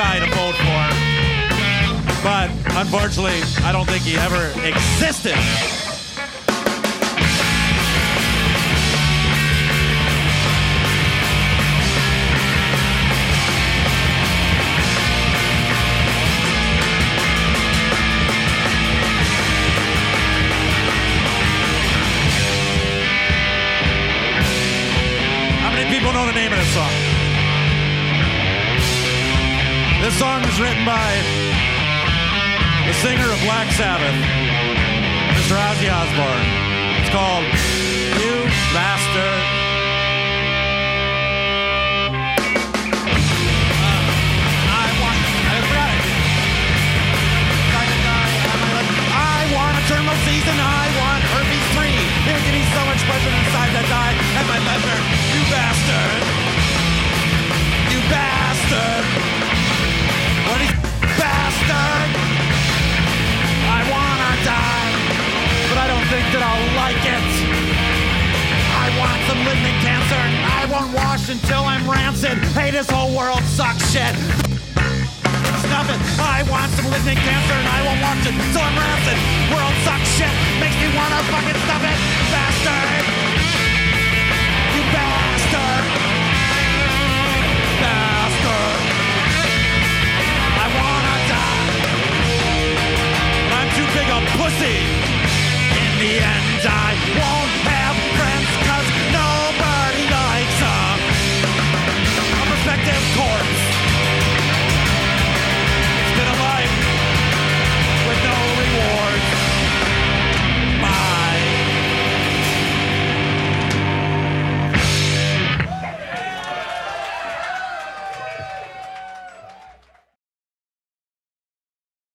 guy to vote for. But unfortunately, I don't think he ever existed. People know the name of this song. This song is written by the singer of Black Sabbath, Mr. Ozzy Osbourne. It's called You Bastard. I want a terminal season. I want herpes 3. It'll give me so much pleasure inside that die at my leisure. You bastard. You bastard. What is bastard? I wanna die, but I don't think that I'll like it. I want some lignin cancer and I won't wash until I'm rancid. Hey, this whole world sucks shit. Stop it. I want some lignin cancer and I won't watch it till I'm rancid. World sucks shit. Makes me wanna fucking stop it. Bastard.